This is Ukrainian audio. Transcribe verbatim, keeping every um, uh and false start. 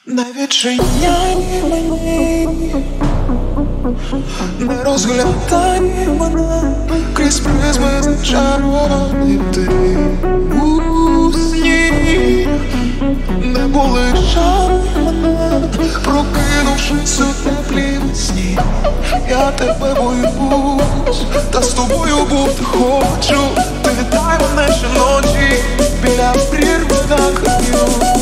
Не відчиняй мені, не розглядай мене крізь призми зачарований ти. У сні не полишай мене, прокинувшись у теплій весні. Я тебе боюсь, та з тобою бути хочу. Ти вітай мене щоночі біля прірви на краю.